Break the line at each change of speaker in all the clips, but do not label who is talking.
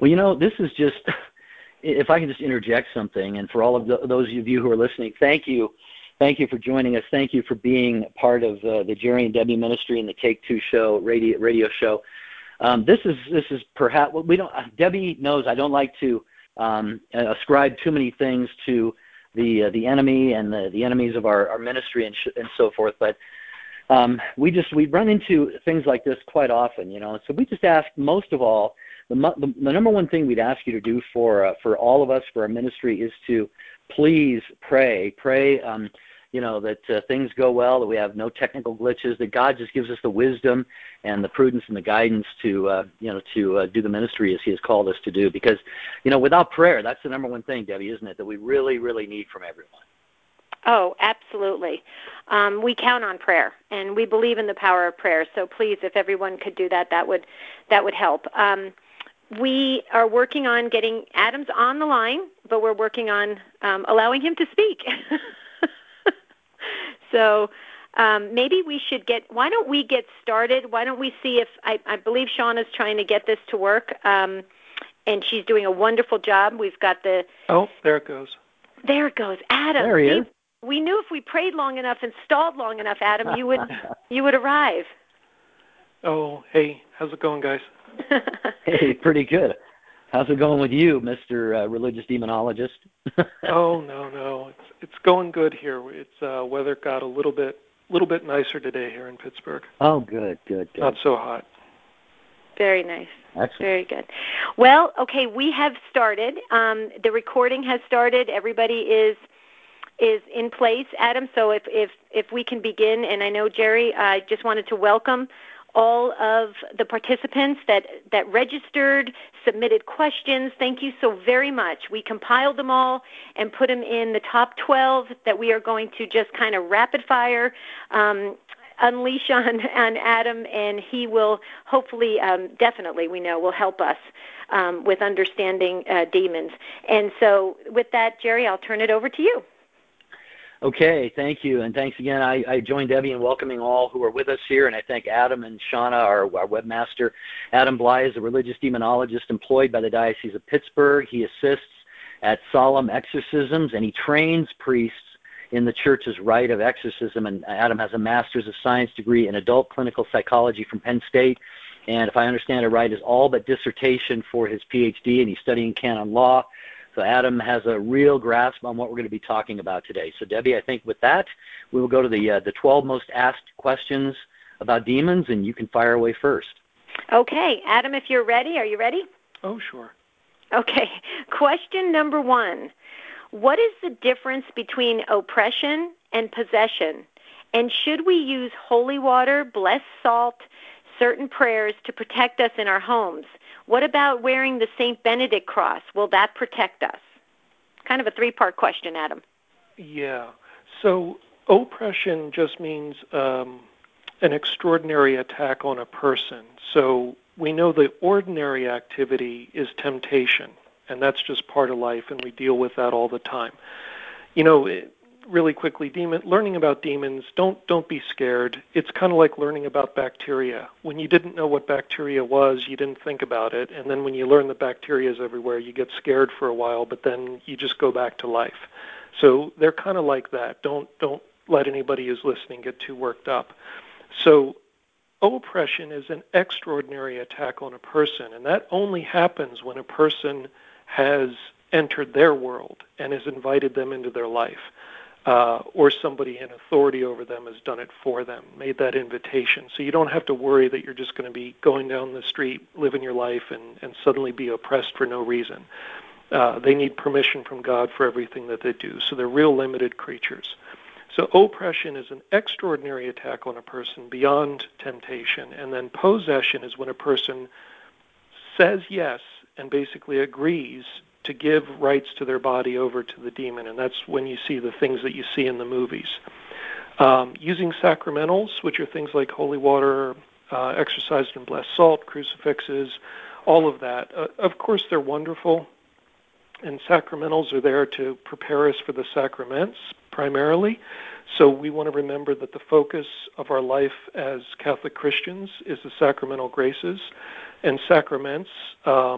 Well, this is just, if I can just interject something, and for all of those of you who are listening, thank you. Thank you for joining us. Thank you for being part of the Jerry and Debbie Ministry and the Take Two Show radio show. This is perhaps we don't. Debbie knows I don't like to ascribe too many things to the enemy and the enemies of our ministry and so forth. But we run into things like this quite often, So we just ask, most of all, the number one thing we'd ask you to do for all of us, for our ministry, is to please pray, that things go well, that we have no technical glitches, that God just gives us the wisdom and the prudence and the guidance to do the ministry as He has called us to do. Because, without prayer, that's the number one thing, Debbie, isn't it, that we really, really need from everyone.
Oh, absolutely. We count on prayer, and we believe in the power of prayer. So please, if everyone could do that, that would help. We are working on getting Adams on the line, but we're working on allowing him to speak. So maybe we should why don't we get started? Why don't we see if, I believe Shauna's trying to get this to work, and she's doing a wonderful job. We've got
Oh, there it goes.
There it goes. Adam.
There he is.
We knew if we prayed long enough and stalled long enough, Adam, you would arrive.
Oh, hey, how's it going, guys?
Hey, pretty good. How's it going with you, Mr. Religious Demonologist?
Oh, no. It's going good here. It's weather got a little bit nicer today here in Pittsburgh.
Oh, good.
Not so hot.
Very nice.
Excellent.
Very good. Well, okay, we have started. The recording has started. Everybody is in place, Adam. So if we can begin, and I know, Jerry, I just wanted to welcome all of the participants that registered, submitted questions. Thank you so very much. We compiled them all and put them in the top 12 that we are going to just kind of rapid fire unleash on Adam, and he will hopefully, definitely, we know, will help us with understanding demons. And so with that, Jerry, I'll turn it over to you.
Okay, thank you, and thanks again. I join Debbie in welcoming all who are with us here, and I thank Adam and Shauna, our webmaster. Adam Bly is a religious demonologist employed by the Diocese of Pittsburgh. He assists at solemn exorcisms, and he trains priests in the Church's rite of exorcism, and Adam has a Master's of Science degree in adult clinical psychology from Penn State, and if I understand it right, is all but dissertation for his PhD, and he's studying canon law. So Adam has a real grasp on what we're going to be talking about today. So Debbie, I think with that, we will go to the 12 most asked questions about demons, and you can fire away first.
Okay. Adam, if you're ready, are you ready?
Oh, sure.
Okay. Question number 1. What is the difference between oppression and possession? And should we use holy water, blessed salt, certain prayers to protect us in our homes? What about wearing the St. Benedict cross? Will that protect us? Kind of a 3-part question, Adam.
Yeah. So oppression just means an extraordinary attack on a person. So we know the ordinary activity is temptation, and that's just part of life, and we deal with that all the time. Really quickly, learning about demons, don't be scared. It's kind of like learning about bacteria. When you didn't know what bacteria was, you didn't think about it, and then when you learn that bacteria is everywhere, you get scared for a while, but then you just go back to life. So they're kind of like that. Don't let anybody who's listening get too worked up. So oppression is an extraordinary attack on a person, and that only happens when a person has entered their world and has invited them into their life. Or somebody in authority over them has done it for them, made that invitation. So you don't have to worry that you're just going to be going down the street, living your life, and suddenly be oppressed for no reason. They need permission from God for everything that they do. So they're real limited creatures. So oppression is an extraordinary attack on a person beyond temptation. And then possession is when a person says yes and basically agrees to give rights to their body over to the demon, and that's when you see the things that you see in the movies. Using sacramentals, which are things like holy water, exorcised in blessed salt, crucifixes, all of that. Of course, they're wonderful, and sacramentals are there to prepare us for the sacraments primarily. So we want to remember that the focus of our life as Catholic Christians is the sacramental graces, and sacraments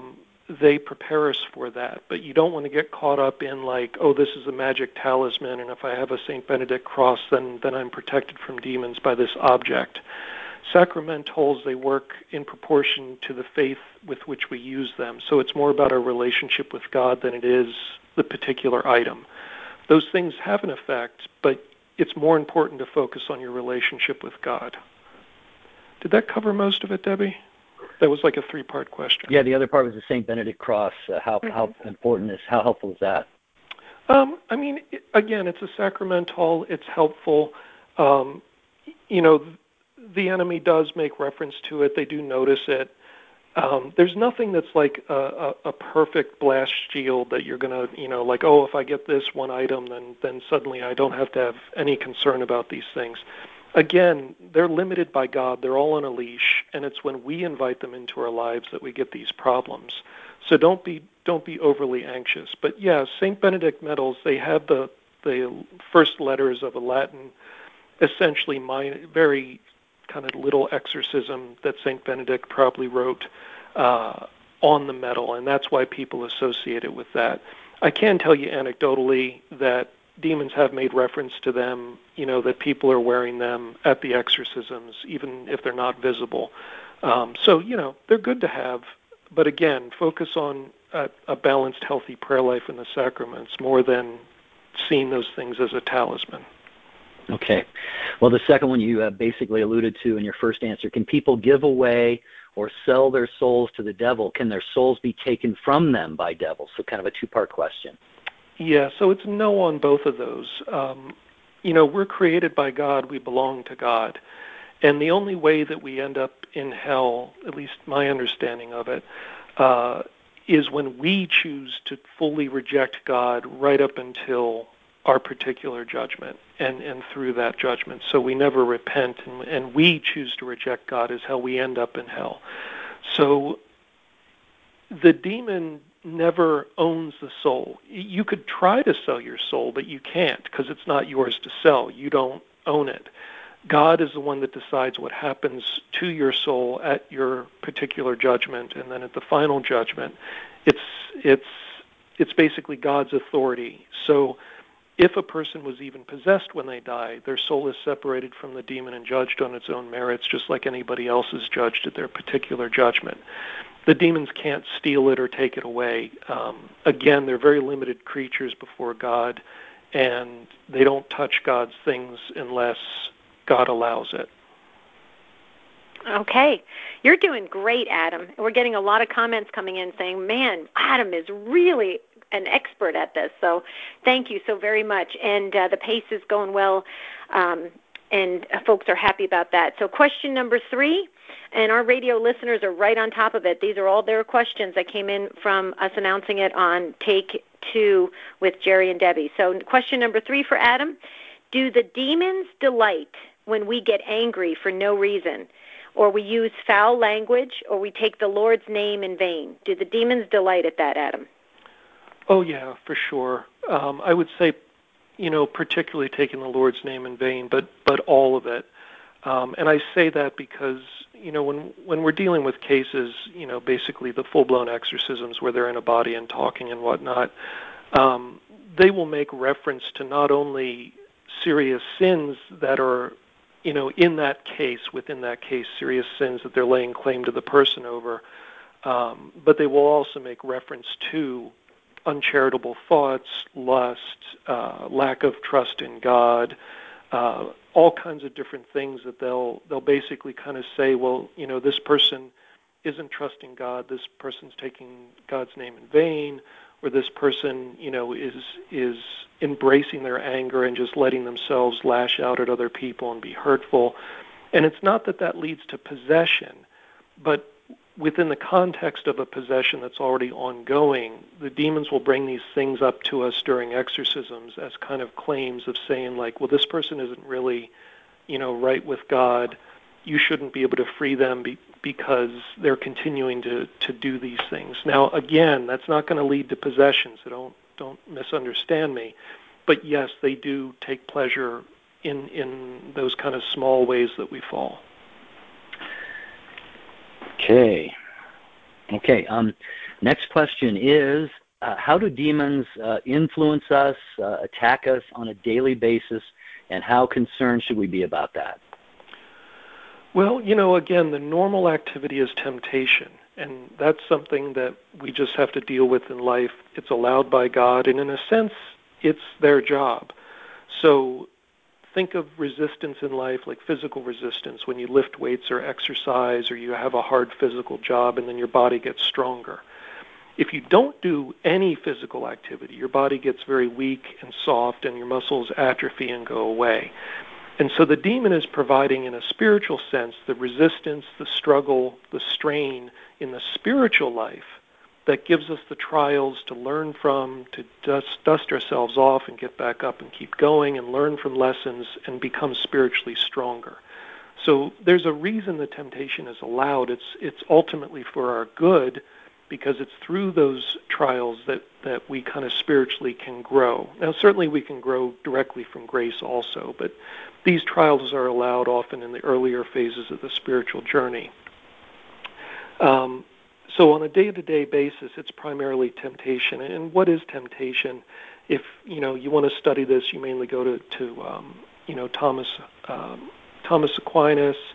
they prepare us for that. But you don't want to get caught up in like, oh, this is a magic talisman, and if I have a St. Benedict cross, then I'm protected from demons by this object. Sacramentals, they work in proportion to the faith with which we use them. So it's more about our relationship with God than it is the particular item. Those things have an effect, but it's more important to focus on your relationship with God. Did that cover most of it, Debbie? That was like a 3-part question.
Yeah, the other part was the St. Benedict cross. How helpful is that?
I mean, again, it's a sacramental. It's helpful. The enemy does make reference to it. They do notice it. There's nothing that's like a perfect blast shield that you're going to, like, oh, if I get this one item, then suddenly I don't have to have any concern about these things. Again, they're limited by God. They're all on a leash, and it's when we invite them into our lives that we get these problems. So don't be overly anxious. But yeah, St. Benedict medals, they have the first letters of a Latin, essentially very kind of little exorcism that St. Benedict probably wrote on the medal, and that's why people associate it with that. I can tell you anecdotally that demons have made reference to them, that people are wearing them at the exorcisms, even if they're not visible. So, they're good to have, but again, focus on a balanced, healthy prayer life in the sacraments more than seeing those things as a talisman.
Okay. Well, the second one you basically alluded to in your first answer. Can people give away or sell their souls to the devil? Can their souls be taken from them by devils? So kind of a 2-part question.
Yeah, so it's no on both of those. We're created by God. We belong to God. And the only way that we end up in hell, at least my understanding of it, is when we choose to fully reject God right up until our particular judgment and through that judgment. So we never repent, and we choose to reject God is how we end up in hell. So the demon never owns the soul. You could try to sell your soul, but you can't because it's not yours to sell. You don't own it. God is the one that decides what happens to your soul at your particular judgment, and then at the final judgment, it's basically God's authority. So if a person was even possessed when they die, their soul is separated from the demon and judged on its own merits, just like anybody else is judged at their particular judgment. The demons can't steal it or take it away. Again, they're very limited creatures before God, and they don't touch God's things unless God allows it.
Okay. You're doing great, Adam. We're getting a lot of comments coming in saying, man, Adam is really an expert at this. So thank you so very much. And the pace is going well, and folks are happy about that. So question number 3, and our radio listeners are right on top of it. These are all their questions that came in from us announcing it on Take 2 with Jerry and Debbie. So question number 3 for Adam. Do the demons delight when we get angry for no reason, or we use foul language, or we take the Lord's name in vain? Do the demons delight at that, Adam?
Oh, yeah, for sure. I would say, particularly taking the Lord's name in vain, but all of it. And I say that because, when we're dealing with cases, basically the full-blown exorcisms where they're in a body and talking and whatnot, they will make reference to not only serious sins that are, within that case, serious sins that they're laying claim to the person over, but they will also make reference to uncharitable thoughts, lust, lack of trust in God, all kinds of different things that they'll basically kind of say, well, this person isn't trusting God, this person's taking God's name in vain, or this person, is embracing their anger and just letting themselves lash out at other people and be hurtful. And it's not that leads to possession, but within the context of a possession that's already ongoing, the demons will bring these things up to us during exorcisms as kind of claims of saying, like, well, this person isn't really, right with God. You shouldn't be able to free them because they're continuing to do these things. Now, again, that's not going to lead to possession, so don't misunderstand me. But yes, they do take pleasure in those kind of small ways that we fall.
Okay. Okay. Next question is, how do demons influence us, attack us on a daily basis, and how concerned should we be about that?
Well, again, the normal activity is temptation, and that's something that we just have to deal with in life. It's allowed by God, and in a sense, it's their job. So think of resistance in life like physical resistance, when you lift weights or exercise or you have a hard physical job and then your body gets stronger. If you don't do any physical activity, your body gets very weak and soft and your muscles atrophy and go away. And so the demon is providing, in a spiritual sense, the resistance, the struggle, the strain in the spiritual life that gives us the trials to learn from, to dust ourselves off and get back up and keep going and learn from lessons and become spiritually stronger. So there's a reason the temptation is allowed. It's ultimately for our good, because it's through those trials that we kind of spiritually can grow. Now, certainly we can grow directly from grace also, but these trials are allowed often in the earlier phases of the spiritual journey. So on a day-to-day basis, it's primarily temptation. And what is temptation? If you want to study this, you mainly go to Thomas Aquinas,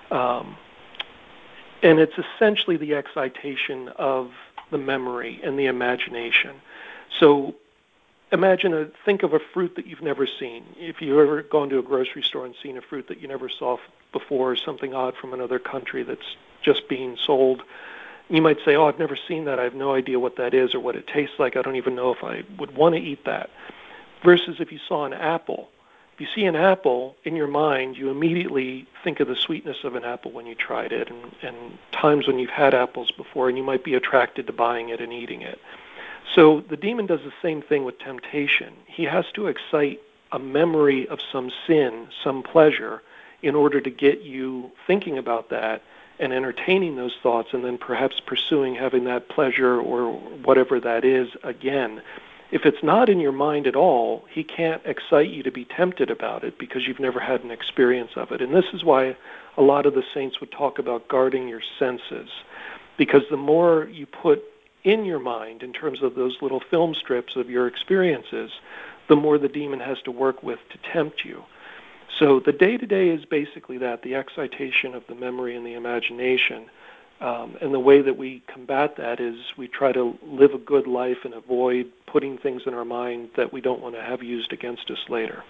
and it's essentially the excitation of the memory and the imagination. So think of a fruit that you've never seen. If you've ever gone to a grocery store and seen a fruit that you never saw before, or something odd from another country that's just being sold, you might say, I've never seen that. I have no idea what that is or what it tastes like. I don't even know if I would want to eat that. Versus if you saw an apple. If you see an apple, in your mind, you immediately think of the sweetness of an apple when you tried it, and times when you've had apples before, and you might be attracted to buying it and eating it. So the demon does the same thing with temptation. He has to excite a memory of some sin, some pleasure, in order to get you thinking about that and entertaining those thoughts, and then perhaps pursuing having that pleasure or whatever that is again. If it's not in your mind at all, he can't excite you to be tempted about it because you've never had an experience of it. And this is why a lot of the saints would talk about guarding your senses, because the more you put in your mind in terms of those little film strips of your experiences, the more the demon has to work with to tempt you. So the day-to-day is basically that, the excitation of the memory and the imagination. And the way that we combat that is we try to live a good life and avoid putting things in our mind that we don't want to have used against us later.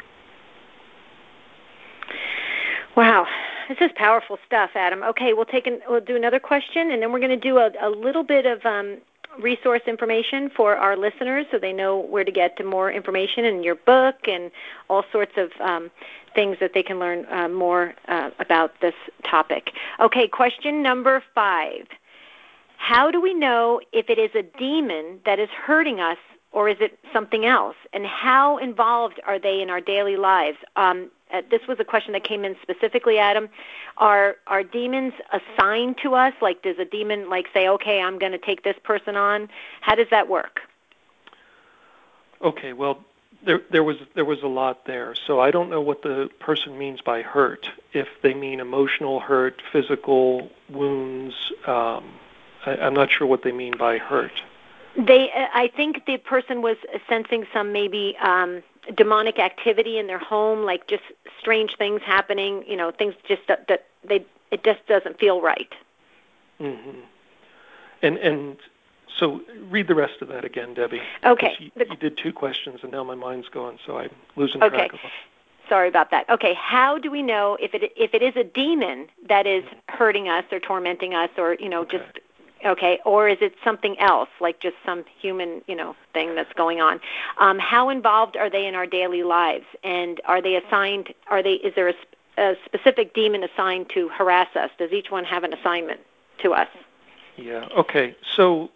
Wow. This is powerful stuff, Adam. Okay, we'll do another question, and then we're going to do a little bit of resource information for our listeners so they know where to get to more information in your book and all sorts of things that they can learn more about this topic. Okay, question number 5. How do we know if it is a demon that is hurting us or is it something else? And how involved are they in our daily lives? This was a question that came in specifically, Adam. Are demons assigned to us? Like, does a demon say, okay, I'm going to take this person on? How does that work?
Okay, well, there was a lot there. So I don't know what the person means by hurt. If they mean emotional hurt, physical wounds, I'm not sure what they mean by hurt.
I think the person was sensing some maybe demonic activity in their home, like just strange things happening. Things just that it just doesn't feel right.
Mm-hmm. And so read the rest of that again, Debbie.
Okay.
You did 2 questions, and now my mind's going, so I'm losing track of them.
Sorry about that. Okay, how do we know if it is a demon that is hurting us or tormenting us, or just okay, or is it something else, like just some human thing that's going on? How involved are they in our daily lives, and are they assigned? Is there a specific demon assigned to harass us? Does each one have an assignment to us?
Yeah. Okay. So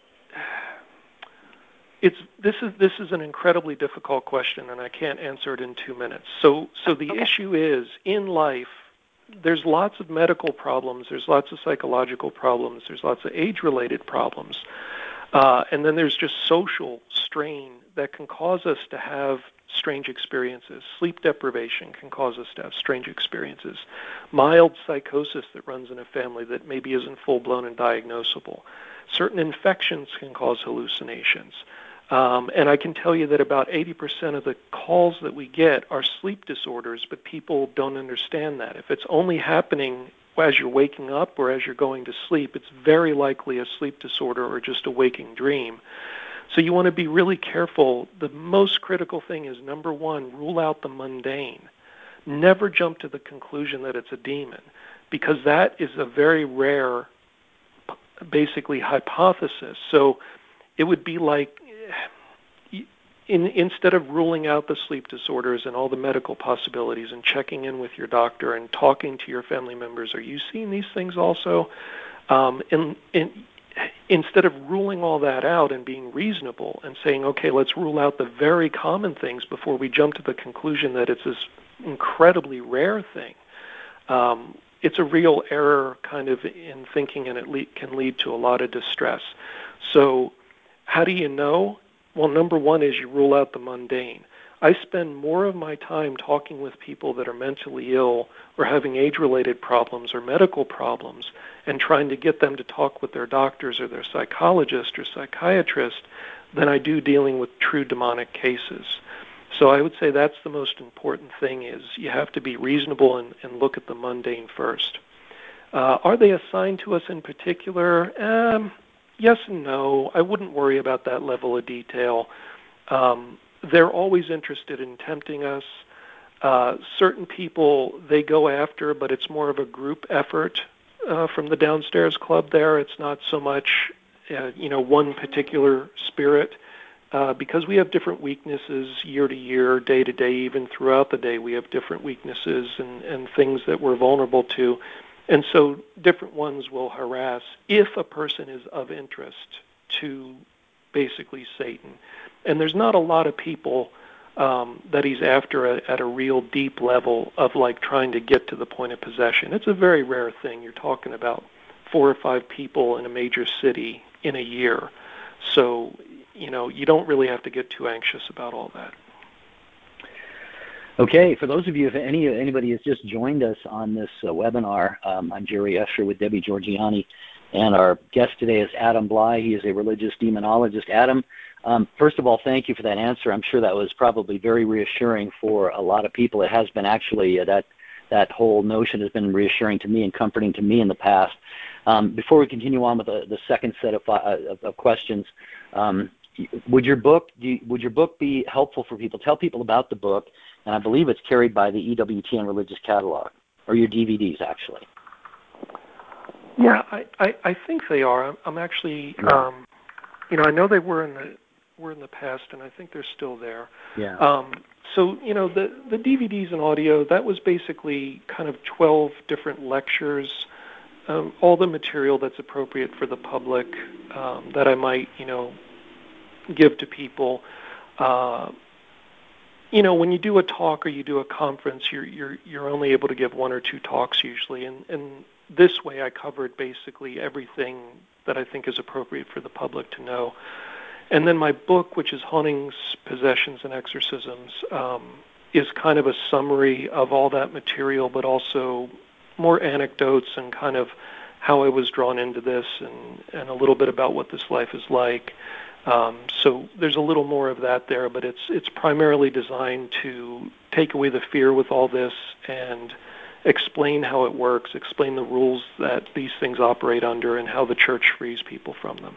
this is an incredibly difficult question, and I can't answer it in 2 minutes. So the issue is, in life, there's lots of medical problems, there's lots of psychological problems, there's lots of age-related problems. And then there's just social strain that can cause us to have strange experiences. Sleep deprivation can cause us to have strange experiences. Mild psychosis that runs in a family that maybe isn't full-blown and diagnosable. Certain infections can cause hallucinations. And I can tell you that about 80% of the calls that we get are sleep disorders, but people don't understand that. If it's only happening as you're waking up or as you're going to sleep, it's very likely a sleep disorder or just a waking dream. So you want to be really careful. The most critical thing is, number one, rule out the mundane. Never jump to the conclusion that it's a demon, because that is a very rare, basically, hypothesis. So it would be like, instead of ruling out the sleep disorders and all the medical possibilities and checking in with your doctor and talking to your family members, are you seeing these things also? And instead of ruling all that out and being reasonable and saying, okay, let's rule out the very common things before we jump to the conclusion that it's this incredibly rare thing, it's a real error kind of in thinking, and it can lead to a lot of distress. So how do you know? Well, number one is you rule out the mundane. I spend more of my time talking with people that are mentally ill or having age-related problems or medical problems and trying to get them to talk with their doctors or their psychologist or psychiatrist than I do dealing with true demonic cases. So I would say that's the most important thing, is you have to be reasonable and look at the mundane first. Are they assigned to us in particular? Yes and no. I wouldn't worry about that level of detail. They're always interested in tempting us. Certain people they go after, but it's more of a group effort from the downstairs club there. It's not so much, one particular spirit. Because we have different weaknesses year to year, day to day, even throughout the day, we have different weaknesses and things that we're vulnerable to. And so different ones will harass if a person is of interest to basically Satan. And there's not a lot of people that he's after at a real deep level of like trying to get to the point of possession. It's a very rare thing. You're talking about 4 or 5 people in a major city in a year. So, you don't really have to get too anxious about all that.
Okay, for those of you, if anybody has just joined us on this webinar, I'm Jerry Escher with Debbie Georgianni, and our guest today is Adam Blai. He is a religious demonologist. Adam, first of all, thank you for that answer. I'm sure that was probably very reassuring for a lot of people. It has been actually, that whole notion has been reassuring to me and comforting to me in the past. Before we continue on with the second set of questions, would your book be helpful for people? Tell people about the book, and I believe it's carried by the EWTN Religious Catalog, or your DVDs, actually.
Yeah, I think they are. I'm actually, I know they were in the past, and I think they're still there.
Yeah.
So, the DVDs and audio, that was basically kind of 12 different lectures, all the material that's appropriate for the public that I might, give to people. When you do a talk or you do a conference, you're only able to give 1 or 2 talks usually, and this way I covered basically everything that I think is appropriate for the public to know. And then my book, which is Hauntings, Possessions, and Exorcisms, is kind of a summary of all that material, but also more anecdotes and kind of how I was drawn into this and a little bit about what this life is like. So there's a little more of that there, but it's primarily designed to take away the fear with all this and explain how it works, explain the rules that these things operate under, and how the church frees people from them.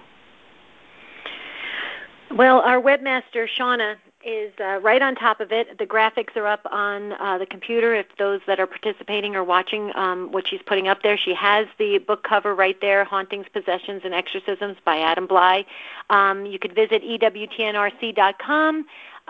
Well, our webmaster, Shauna, is right on top of it. The graphics are up on the computer if those that are participating are watching what she's putting up there. She has the book cover right there, Hauntings, Possessions, and Exorcisms by Adam Blai. You could visit EWTNRC.com.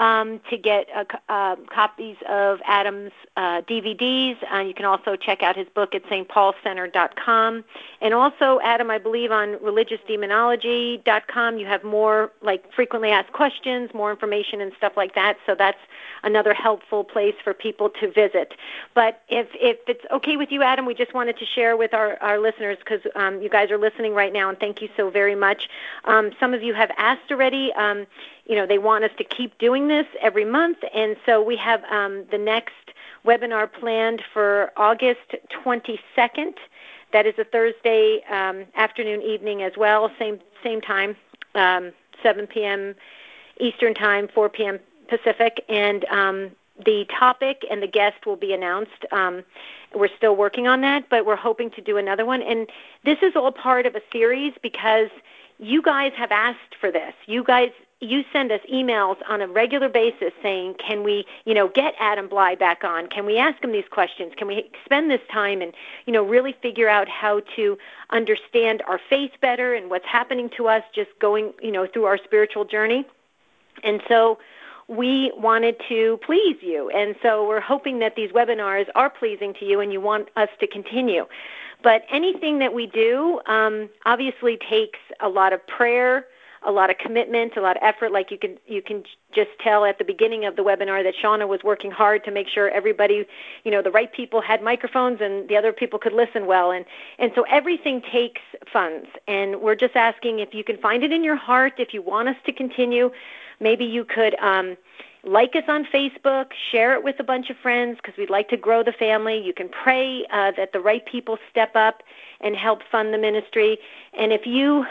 to get copies of Adam's DVDs. You can also check out his book at stpaulcenter.com. And also, Adam, I believe on religiousdemonology.com you have more frequently asked questions, more information and stuff like that. So that's another helpful place for people to visit. But if it's okay with you, Adam, we just wanted to share with our listeners, because you guys are listening right now, and thank you so very much. Some of you have asked already. They want us to keep doing this every month, and so we have the next webinar planned for August 22nd. That is a Thursday afternoon, evening as well, same time, 7 p.m. Eastern Time, 4 p.m. Pacific, and the topic and the guest will be announced. We're still working on that, but we're hoping to do another one. And this is all part of a series because you guys have asked for this. You send us emails on a regular basis saying, can we, get Adam Blai back on? Can we ask him these questions? Can we spend this time and, really figure out how to understand our faith better and what's happening to us just going, through our spiritual journey? And so we wanted to please you. And so we're hoping that these webinars are pleasing to you and you want us to continue. But anything that we do obviously takes a lot of prayer, a lot of commitment, a lot of effort. Like you can just tell at the beginning of the webinar that Shauna was working hard to make sure everybody, the right people had microphones and the other people could listen well. And so everything takes funds. And we're just asking if you can find it in your heart, if you want us to continue, maybe you could like us on Facebook, share it with a bunch of friends because we'd like to grow the family. You can pray that the right people step up and help fund the ministry. And if you,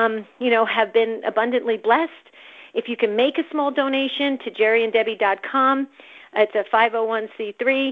have been abundantly blessed, if you can make a small donation to jerryanddebbie.com, it's a 501c3,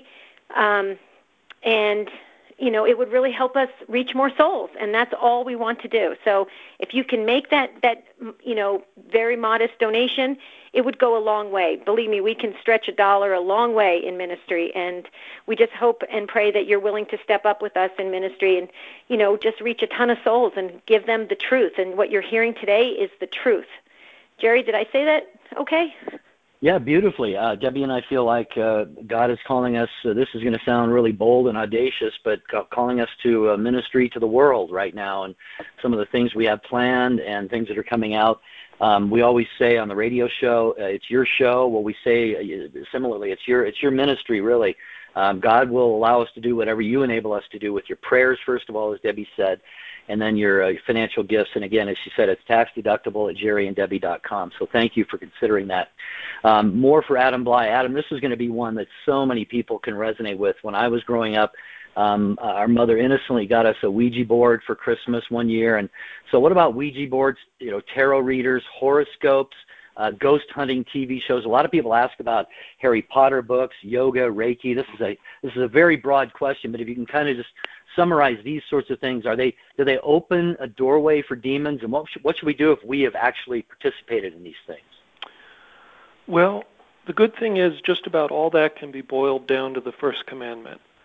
and it would really help us reach more souls, and that's all we want to do. So if you can make that very modest donation, it would go a long way. Believe me, we can stretch $1 a long way in ministry, and we just hope and pray that you're willing to step up with us in ministry and, just reach a ton of souls and give them the truth. And what you're hearing today is the truth. Jerry, did I say that okay?
Yeah, beautifully. Debbie and I feel like God is calling us, this is going to sound really bold and audacious, but calling us to ministry to the world right now, and some of the things we have planned and things that are coming out. We always say on the radio show, it's your show. Well, we say similarly, it's your ministry, really. God will allow us to do whatever you enable us to do with your prayers, first of all, as Debbie said, and then your financial gifts. And again, as she said, it's tax deductible at jerryanddebbie.com. So thank you for considering that. More for Adam Blai. Adam, this is going to be one that so many people can resonate with. When I was growing up, our mother innocently got us a Ouija board for Christmas one year. And so what about Ouija boards, tarot readers, horoscopes, ghost hunting TV shows? A lot of people ask about Harry Potter books, yoga, Reiki. This is a very broad question, but if you can kind of just summarize these sorts of things, do they open a doorway for demons, and what should we do if we have actually participated in these things?
Well, the good thing is just about all that can be boiled down to the first commandment.